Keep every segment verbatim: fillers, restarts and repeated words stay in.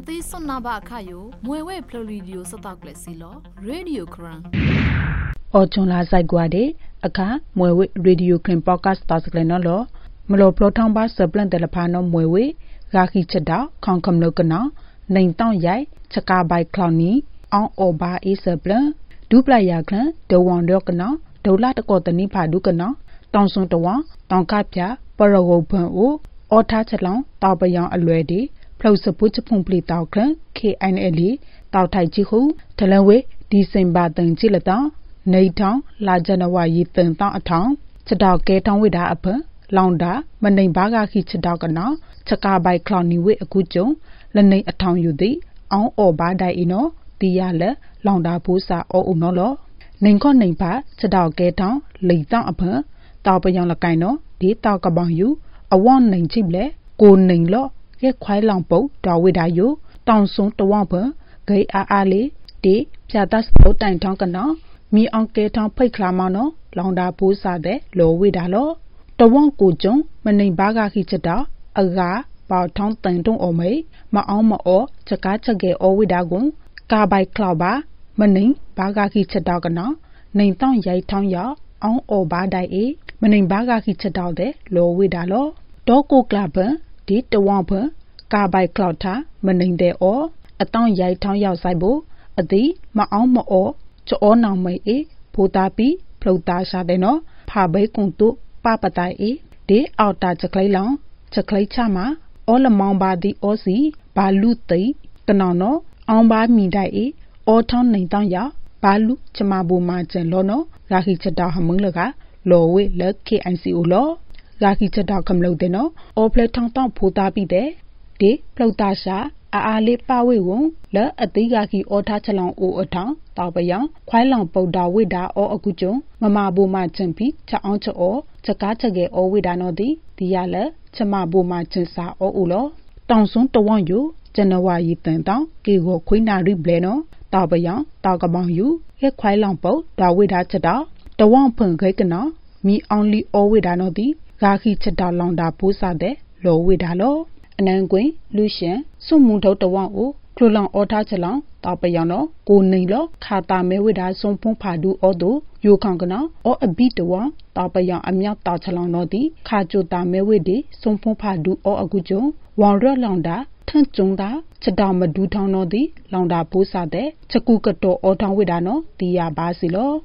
Kati sonaba akayo, mwewe pluridio sataklesilo, Radio Kran. Ochon la saigwade, aka mwewe Radio Kran podcast taskleno, mlo plotamba saplan de la pano mwewe, raki chada, kankam no kana, nine tang yai, chaka by clowny, on oba e saplan, dupla yaklan, the one dokana, dola the cotani padukana, tonson to one, tonkapia, paragopan o, or touch along, tabayan already. Plus a put a complete outclan, K and L, Tao Tai Jihu, Talawe, December than Chilata, Naytown, La Janawa Yitan Town a town, Chadao Gaton with a upper, Londa, Manay Baga Hichadagana, Chaka by Clowny with a good joe, Lane a town you thee, on or bada ino, Diale, Londa Pusa or Unolo, Ninkon Nimpa, Chadao Gaton, Lay down upper, Taupayan Lacano, De talk about you, a one name chible, go name law. Get quite long boat, draw with a you, down soon to wamper, gay a alley, de, piatas boat and tonkana, me on get on pay clamano, long da pusa de, low with a law. The one good junk, my name baga hitchada, a ga, bout tongue tendon or may, my armor or, chakacha gay or with a gun, car by clawba, my name baga hitchadagana, name town yay town ya, on or bad I, my name baga hitchada de, low with a law. Doggo clapper. Did the wamper, car by clouta, meaning there or a town yai town yao saibo, a dee, ma alma or, to all now may e, potapi, plota shadeno, pa bay kuntu, papatai e, de outa chaclay long, chaclay chama, all among by the osi, balu te, canano, on by me die, all town name town ya, balu, chamabu margin lono, rahi chada hamulaga, low way, lucky and see ulo. Raki chada kam lo deno, or play tong tong puta be there, de, plotasha, a ale pawe wong, le a digaki or touch along o a town, tabayang, quite long poda wida or a gujon, mamma boma champi, cha oncha or, chakachage or wida nodi, diale, chama boma chensa or ulo, tonson to one you, Janawa yitan down, gigo quina ribleno, tabayang, tagabang you, a quite long po, da wida chada, the one pun gakana, me only or wida nodi. Raki chada londa pusa de, low with allo, and then going, Lucian, so moved out the one o, Clulong or Tachalong, Tapayano, go nilo, Kata me with us some pompadu or do, you congana, or a beat the one, Tapayan amia Tachalong nodi, Kajuta me with it, some pompadu or a gujo, one real londa, ten chunda, Chadama do town nodi, londa pusa de, Chakukato or town with ano, dia basilo.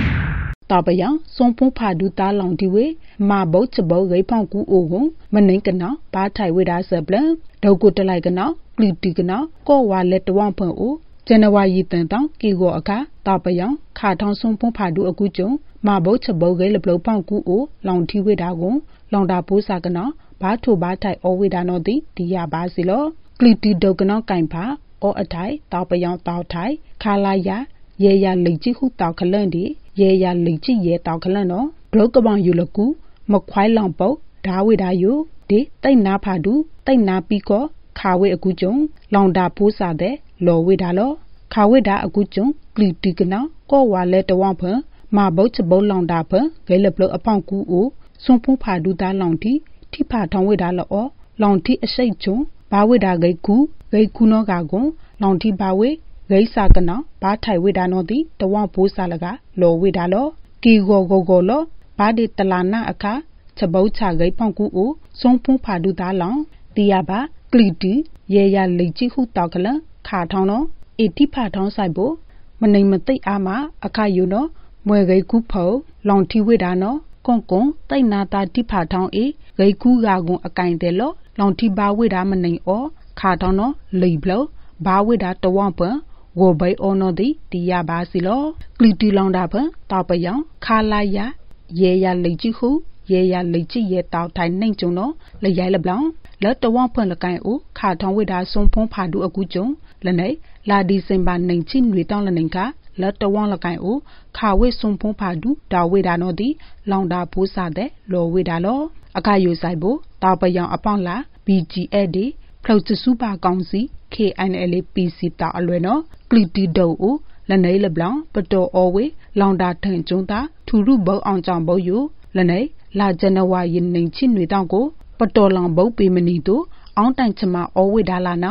Tabayang, son pompadu ta long diwe, ma boat to bow repon gu ogon, maninkana, batai with us a blank, do go to like an out, glitigana, go while let the one pon o, Janawa yitan down, gigo aka, tabayang, carton son pompadu a good joe, ma boat to bow gale blow pon gu o, long tea with agon, long da posagana, bato batai or with anodi, dia basilo, gliti dogana kaimpa, or a tie, tabayang tau tai, kalaya, ye ya liji hu tau kalandi. Ye ya liji ye tau kalano, glokabang yulaku, makwai lampo, dawi dayu, de, tay na padu, tay na piko, kawe a gujong, londa pusa de, lo widalo, kawe da a gujong, glitigana, go wa let the wamper, ma boat bo londa per, galablo upon ku o, sompo padu da lonti, tipa ton widala o, lonti a shaichon, bawida gay ku, gay kuno gagon, lonti bawe. Gay sagana, batai widanodi, the one pusalaga, low widalo, gigo gogolo, badi talana aka, chabota gay ponku o, son padu da long, diaba, glidi, ye ya liji hu takala, cartono, eti paton saibo, manimate ama, aka yuno, mwegay kupo, long ti widano, konkon, tay nata ti paton e, gay ku gagon a kindelo, long ti ba widamanay o, cartono, liblo, ba widat the wamper. Go by ono di, dia basilo, gliti londa per, tapayang, kalaya, ye ya lejihu, ye ya leji ye tau tai neng juno, le yai blanc, let the one pun the kind o, carton with us some pompadu a gujong, lene, la December nineteen return lenka, let the one the kind o, kawe some pompadu, da with anodi, londa pusade, lo with a law, a kayo saibo, tapayang upon la, B G A D, close to super gongzi. K and L P C ta alweno, gliti do o, lene le blanc, but do always, londa ten junta, to rubo on jumbo you, lene, la Janawa yin ning chin with uncle, but do long bo be manido, on time chama always dalana,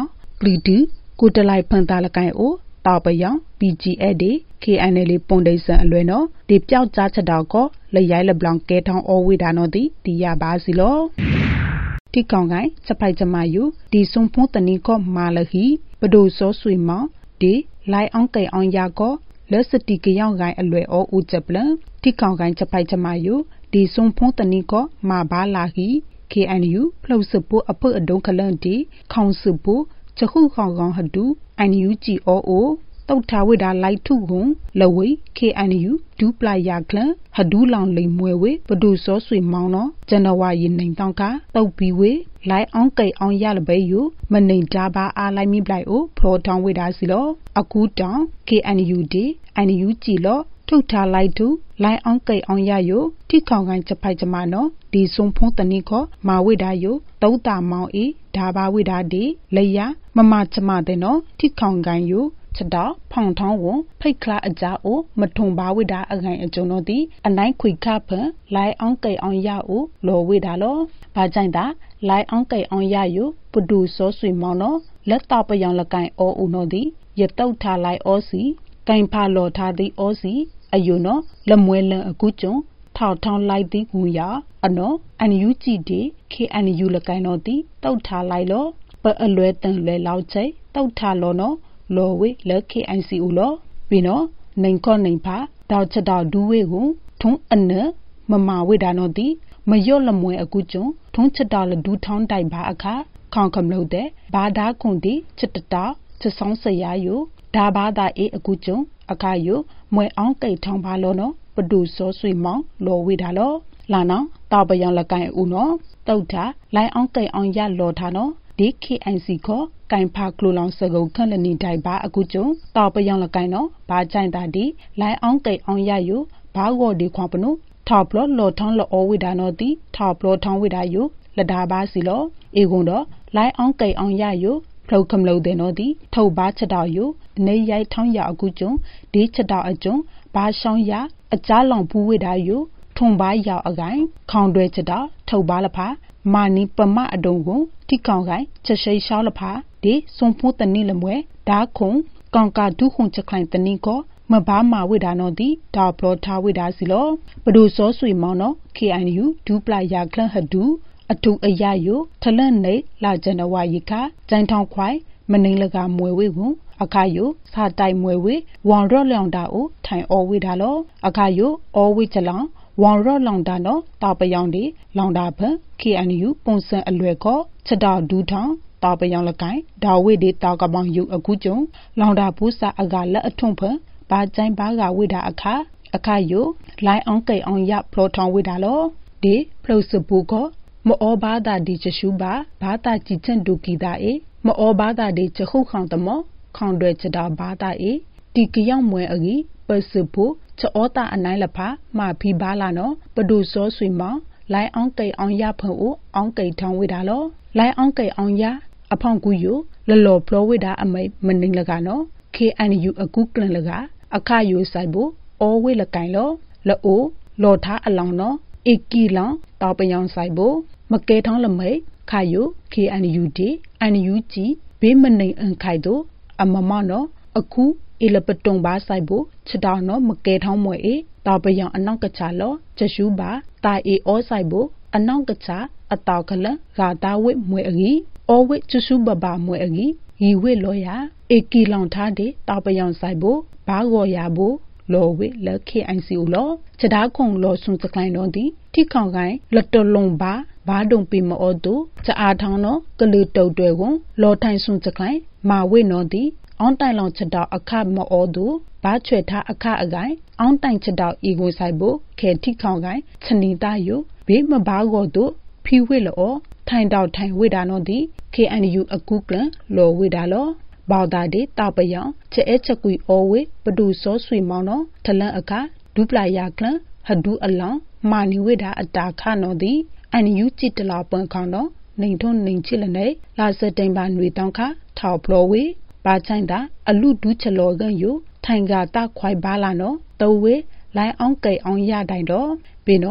ปลีดูกูตะไลพันตาละกันโอตาปยอง P G A ดี K N L ပွန်ဒိဆန်အလွယ်နော်ဒီပြောက်ကြားချက်တော့ကိုလရိုင်းလဘလောင်ကဲထောင်းအောဝေဒါနော်ဒီတီရပါစီလောတိကောင်ကိုင်းစပိုက်ကြမယူဒီစုံဖုံးတနီကောမာလဟီပဒိုစောဆွေမောင်ဒီလိုက်အောင်ကဲအောင်ရကောလက်စတီကရောက်ကိုင်းအလွယ်အောဦးချက်ပလန်တိကောင်ကိုင်းစပိုက်ကြမယူဒီစုံဖုံးတနီကောမာဘာလာဟီ K N U ဖလုစပူအဖအဒုံခလန်တီခေါင်စပူချခုခေါင်ကောင်ဟဒူ N U G O O တုတ်ထားဝိဒါလိုက်ထုကွန်လဝေ K N U ဒူပလာယာကလန်ဟဒူလောင်လိမ်မွဲဝေပဒုစောဆွေမောင်နော်ဇန်နဝါရီနိုင်တောင်းကတုတ်ပြီးဝေလိုက်အောင်ကိတ်အောင်ရလပဲယူမနေတာပါအားလိုက်မိပလိုက်အိုဖလောထောင်းဝိဒါစီလောအခုတောင်း K N U D N U G လောထုတ်ထားလိုက်ထုလိုက်အောင်ကိတ်အောင်ရယိုထိခေါင်ကိုင်းချက်ဖိုက်ကြမနော်ဒီစုံဖုံးတနိခောမာဝိဒါယိုတုတ်တာမောင်အေဒါဘာဝိဒါဒီလေယာမမချမတဲ့နော်ထိခေါင်ကိုင်းယိုချက်တော့ဖောင်ထောင်းဝန်ဖိတ်ခလာအကြအိုမထုံပါဝိဒါအခိုင်အကျုံတို့သည်အနိုင်ခွေခဖန်လိုက်အောင်ကိတ်အောင်ရအိုလောဝိဒါလောဘာကြိုင်တာလိုက်အောင်ကိတ်အောင်ရယိုပဒူစောဆွေမောင်နော်လက်တော့ပယောင်လကိုင်အောဦးတို့သည်ရတုတ်ထားလိုက်အောစီကိုင်ဖာလော်ထားသည်အောစီအယုနော်လမွဲလန်အကူကျုံထောက်ထောင်းလိုက်သည်ကူရအနော်အန်ယူကြည့်ဒီ K N U လကိုင်တော့သည်တုတ်ထားလိုက်လောပအလွဲတန်လဲလောက်ချိတုတ်ထားလောနော်လော်ဝေလက် K I C U လောပြီးနော်နိုင်ခော့နိုင်ဖာတောက်ချက်တော့ဒူးဝေကိုထုံးအနမမဝေဒါနော်သည်မယော့လမွဲအကူကျုံထုံးချက်တော့လဒူးထောင်းတိုက်ပါအခါခေါင်ခမလို့တဲ့ဘာဒါခွန်တီချက်တတာချက်ဆောင်ဆရာယိုဒါဘာသာအေအကူကျုံအခါယိုမွဲအောင်ကိတ်ထောင်းပါလောနော်ပဒူစောဆွေမောင်လောဝေဒါလောလာနော်တောက်ပယောင်လကိုင်ဦးနော်တုတ်တာလိုင်းအောင်ကိတ်အောင်ရလောထားနော်ဒီ K I C ခောကိုင်ဖာကလိုလောင်စကုတ်ခန့်လနီတိုင်ပါအခုကျုံတောက်ပယောင်လကိုင်နော်ဘာကြိုင်တာဒီလိုင်းအောင်ကိတ်အောင်ရယိုဘာဝေါ်ဒီခွန်ပနုထောက်ပလောလောထောင်းလောဝေဒါနော်ဒီထောက်ပလောထောင်းဝေဒါယိုလဒါပါစီလောအေကွန်တော့လိုင်းအောင်ကိတ်အောင်ရယိုဖလောက်ခမလို့တဲ့နော်ဒီထုတ်ပါချက်တော်ယိုနေရိုက်ထောင်းရအခုကျုံဒီချက်တော်အကျုံဘာရှောင်းရအကြားလောင်ဘူးဝေဒါယိုထုံပါရောက်အကိုင်ခေါင်တွဲချက်တော်ထုတ်ပါလဖာမာနီပမအဒုံကိုတိကောင်ကိုင်ချက်ရှိရှောင်းလဖာဒီစွန်ဖို့တနိလမွဲဒါခုံကောင်ကာဒုခုံချက်ခိုင်တနိကိုမဘာမာဝိဒါနောတိဒါပလောထားဝိဒါစီလောဘဒုစောဆွေမောင်နော် K N U ဒူပလာယာကလန်ဟဒူအထုအရယိုထလန့်နေလာဇန်နဝါရီခဂျိုင်ထောင်ခွိုင်မနိလကမွေဝေကိုအခါယိုစာတိုင်မွေဝေဝွန်ရော့လောင်တာအိုထိုင်အောဝေဒါလောအခါယိုအောဝေချလောင်ဝွန်ရော့လောင်တာနော်တာပယောင်ဒီလောင်တာဖန် K N U ပုံစံအလွယ်ခောချက်တော်ဒူးထောင်တာပယောင်လကိုင်ဒါဝေဒီတာကပောင်ယူအခုကျုံလောင်တာပူစာအကလက်အထုံဖန်ဘာကြိုင်ဘာကဝေဒါအခါအခါယိုလိုင်းအောင်ကိတ်အောင်ရဖလောထောင်ဝေဒါလောဒီဖလုစပူကောမောဘာဒါဒီချရှူပါဘာတာကြည်ချန်ဒူကီတာအေမောဘာဒါဒီချခုခေါင်တမောခေါင်တွေချတာဘာတာအေဒီကရောက်မွဲအကြီးပစပူချောတာအနိုင်လဖာမာဖီဘာလာနော်ပဒုစောဆွေမောင်လိုင်းအောင်ကိတ်အောင်ရဖုံဦးအောင်ကိတ်ထောင်းဝေတာလောလိုင်းအောင်ကိတ်အောင်ရအဖောင်ကူယိုလလောဖလောဝေတာအမိတ်မနင်းလကနော် K N U အကူကလန်လကအခါယိုဆိုင်ဘူးအောဝေလကိုင်လောလောလောထားအလောင်နော်ဧကီလောင်တောက်ပယောင်ဆိုင်ဘူးမကဲထောင်းလမိတ်ခါယို K N U D N U G ဘေးမနိန်အန်ခိုင်တို့အမမနော်အခုအလပတုံပါဆိုင်ဘူးချက်တော်နော်မကဲထောင်းမွဲအေတောက်ပယောင်အနောက်ကချလောချက်ရှူပါတာအေအောဆိုင်ဘူးအနောက်ကချအတောက်ကလဂါတာဝိမွဲအကြီးအောဝိချရှူဘဘာမွဲအကြီးရီဝိလောရဧကီလောင်ထားတဲ့တောက်ပယောင်ဆိုင်ဘူးဘာဂော်ရဘူးလောဝိလက် K I C U လောချက်သားခုံလောဆွန်စကိုင်းတော့ဒီထိခေါင်ကိုင်းလတလုံးပါဘာဒုံပီမောတူချအားထောင်းတော့ကလူတုတ်တွေကိုလောထိုင်ဆွန်စကိုင်းမာဝိနော်ဒီအောင်တိုင်လောင်ချက်တော့အခမောတူဘာချွေထားအခအကိုင်းအောင်တိုင်ချက်တော့ဤကိုဆိုင်ဖို့ခဲထိခေါင်ကိုင်းချနီတာယုဘေးမဘာကိုတူဖီဝိလောထိုင်တော့ထိုင်ဝိဒါနော်ဒီ K N U အကူကလန်လောဝိဒါလောဘောက်တာဒီတောက်ပယောင်ချဲအဲချက်ကွီအောဝေပဒုစောဆွေမောင်နော်ထလန့်အခါဒူပလာယာကလန်ဟဒူအလောင်မာနီဝိဒါအတာခနော်ဒီအန်ယူကြည့်တလာပွန်ခေါင်နော်နေထုံနေချစ်လနေလာစတိန်ပါနွေတောင်းခထောက်ဖလောဝေပါချိုင်တာအလူဒူးချလောကန်ယိုထိုင်ကတာခွိုင်ပါလာနော်တဝေလိုင်းအောင်ကိတ်အောင်ရတိုင်တော့ဘေနော်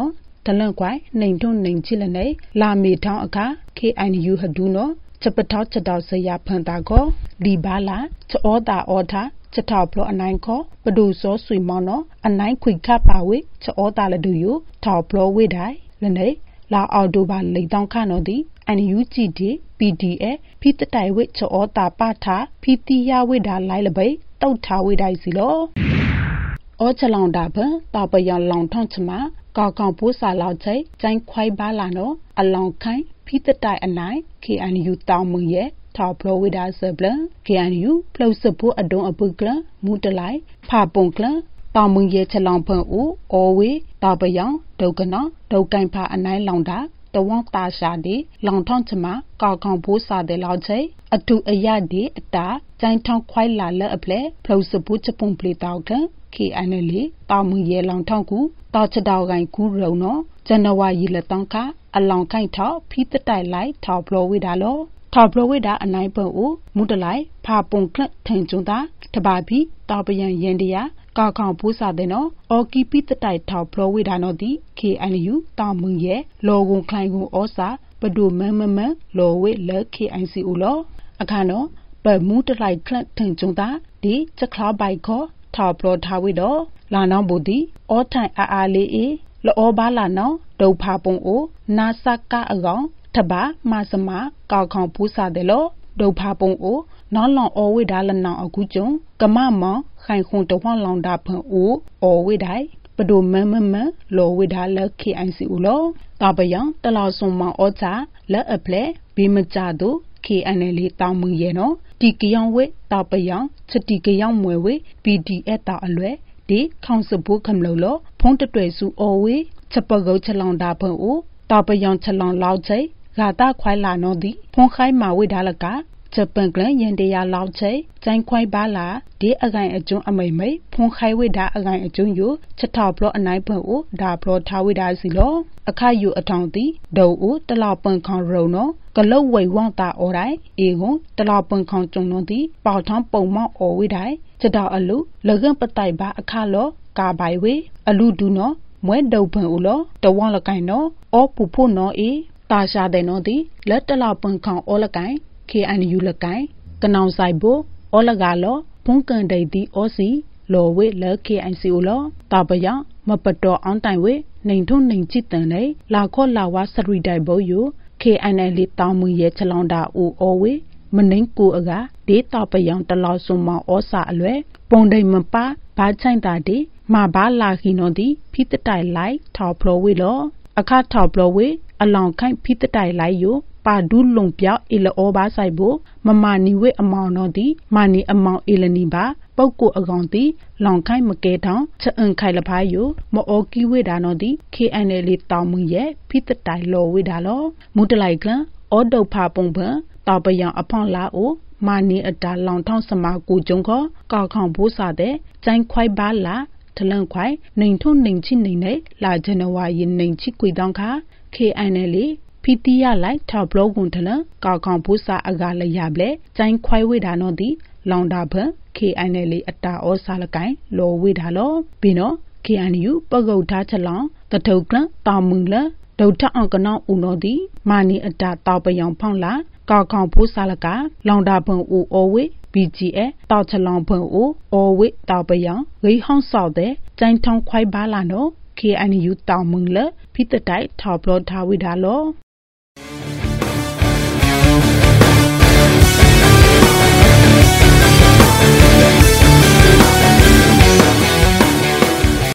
တလန့်ခွိုင်နိုင်ထုံနိုင်ချီလနေလာမီထောင်းအခါ K N U ဟဒူနောချက်ပထောက်ချက်တော်ဆရာဖန်တာကိုဒီဘာလာချောတာအောထာချက်ထောက်ဖလောအနိုင်ခောပဒူစောဆွေမောင်းနောအနိုင်ခွိခပါဝေချောတာလဒူယထောက်ဖလောဝေတိုင်လနေလာအော်တိုဘာလိတောင်းခနောဒီအန်ယူဂျီဒီ P D A ဖိတတိုင်ဝေချောတာပါထာဖိတိယဝေတာလိုက်လပိတောက်ထားဝေတိုင်စီလောအောချလောင်တာဘတာပယံလောင်ထောင်းချမကောက်ကောင်ပိုးစာလောက်ချိကျိုင်းခွိုင်ပါလာနောအလောင်ခိုင်ဖိတတိုင်အနိုင် K N U တောင်းမွေရဲ့ထောက်ဖလိုဝိဒါဆဘလ K N U ဖလုစဖို့အဒုံအပုကလမူတလိုက်ဖာပုံကလတောင်းမွေရဲ့ချလောင်ဖန်ဦးအော်ဝေတာပယံဒုကနောဒုကိုင်ဖာအနိုင်လောင်တာတဝန်းတာရှာဒီလောင်ထောင်းချမကောက်ကောင်ပိုးစာတဲ့လောက်ချိအတူအရဒီအတာကျိုင်းထောင်းခွိုင်လာလက်အပလက်ဖလုစဖို့ချပုံပလီတောက်ခK N L တောင်မူရဲလောင်ထောင်းကူတောက်ချတောက်ကိုင်ကူရုံနောဇန်နဝါရီလတောင်းခအလောင်ခိုင်ထောက်ဖိတတိုင်လိုက်ထောက်ဖလိုဝိဒါလောထောက်ဖလိုဝိဒါအနိုင်ပုံဦးမူတလိုက်ဖာပုံကလထင်ကျုံတာတပါပြီတောက်ပယံရန်တရာကောက်ကောင်ပူးစာတဲ့နော်အော်ကီဖိတတိုင်ထောက်ဖလိုဝိဒါနော်ဒီ K N U တောင်မူရဲလောကုံခိုင်ကိုဩစာပဒုမမမလောဝိလ K I C ဦးလောအခါနော်ပမူတလိုက်ခလထင်ကျုံတာဒီချက်ခလာဘိုက်ခေါ်ထောက်ပလောထားဝိတော့လာနောင်ဘူဒီအောထိုင်အာအာလေးအေလောဘာလာနောင်ဒုဖာပုံအိုနာစကအကောင်ထဘာမစမကောက်ခေါင်ပူးစားတယ်လို့ဒုဖာပုံအိုနောင်လောင်အောဝိဒါလနောင်အခုကျုံကမမောင်ခိုင်ခွန်တဝလောင်တာဖန်အိုအောဝိဒိုင်ပဒုမမမလောဝိဒါလ K I C ဦးလောတပယံတလောဆုံမောင်ဩချာလက်အပလက်ဘီမကြတို့ K N L တောင်းမူရဲ့နော်တီကယောင်ဝဲတပယံချက်တီကယောင်မွယ်ဝဲ P D A တာအလွဲဒီခေါင်စဘူးခမလို့လောဖုံးတတွဲစုအော်ဝေချက်ပကုတ်ချက်လောင်တာဖုံအိုတပယံချက်လောင်လောက်ချိဂါတာခွိုင်လာနော်ဒီဖုံးခိုင်မာဝိဒါလကချက်ပန်ကလန်ရန်တရာလောက်ချိကျိုင်းခွိုင်ပါလာဒီအကိုင်အကျွန်းအမိမိဖုံးခိုင်ဝိဒါအကိုင်အကျွန်းယချက်ထောက်ဖလောအနိုင်ဖုံအိုဒါဖလောထားဝိဒါစီလောအခါယူအထောင်တီဒုံအိုတလောက်ပန်ခေါရုံနော်ကလုတ်ဝိဝောင်းတာအော်တိုင်းအေကွန်တလောက်ပန်ခေါကျုံနော်တီပေါထောင်းပုံမောက်အော်ဝိတိုင်းချက်တော်အလူလကန့်ပတိုင်ပါအခါလောကာပိုင်ဝေအလူဒူနော်မွဲဒုံဖန်ဦးလောတဝေါလကိုင်နော်အောပူဖို့နော်အေတာရှာတဲ့နော်တီလက်တလောက်ပန်ခေါအော်လကိုင် K N U လကိုင်ကနောင်ဆိုင်ဖို့အော်လကလောဖုန်ကန်ဒိတ်တီအောစီလောဝေလ K I C ဦးလောတာပယမပတော်အောင်တိုင်ဝေနိုင်ထုံနိုင်ချစ်တန်လေလာခောလာဝါစရီတိုင်ဘောယ K N L တောင်းမူရဲ့ချလောင်တာဦးအောဝေမနှင်းကိုအကဒေတာပယံတလောဆုံမောင်ဩစာအလွဲပုံဒိမ်မပါဘာချိုင်တာဒီမဘာလာခီနိုဒီဖိတတိုင်လိုက်ထောက်ဖလိုဝေလောအခါထောက်ဖလိုဝေအလောင်ခိုင်ဖိတတိုင်လိုက်ယပါဒူးလုံပြောက်အီလောဘာဆိုင်ဖို့မမနီဝေအမောင်တော်ဒီမာနီအမောင်အီလနီပါပုတ်ကိုအကောင်တီလောင်ခိုင်မကဲထောင်ချက်အန်ခိုင်လဖာယမအောကီဝေဒါနော်ဒီ K N L တောင်းမူရဲ့ဖိတတိုင်လောဝေဒါလောမူတလိုက်ကလအောဒုတ်ဖာပုံပန်တောပယံအဖောင်းလာအိုမာနီအတာလောင်ထောင်းစမာကိုကျုံခောကောက်ခေါင်ဘိုးစာတဲ့ကျိုင်းခွိုင်ပါလာထလန်ခွိုင်နိုင်ထုံနိုင်ချိနိုင်နေလာဇန်နဝါရီနိုင်ချိကွေတောင်းခါ K N L ဖီတီယာလိုက်ထောက်ဘလော့ကွန်ထလန်ကောက်ခေါင်ဘိုးစာအကလည်းရပလေကျိုင်းခွိုင်ဝေဒါနော်ဒီလောင်တာဖန် K N L အတာဩစာလကိုင်လောဝေဒါလောဘီနော် K N U ပကုတ်ထားချလောင်တထုတ်ကလတောင်မူလဒုတ်ထအောင်ကနောင်ဦးနော်ဒီမာနီအတာတောက်ပယံဖောင်းလာကောက်ခေါင်ဖိုးစာလကလောင်တာဖုံဦးအောဝေ B G A တောက်ချလောင်ဖုံဦးအောဝေတောက်ပယံဂိဟောင်းဆောက်တဲ့ကျိုင်းထောင်းခွိုင်ပါလာနော် K N U တောင်မူလဖိတတိုင်ထောက်ဘလော့ထားဝိဒါလော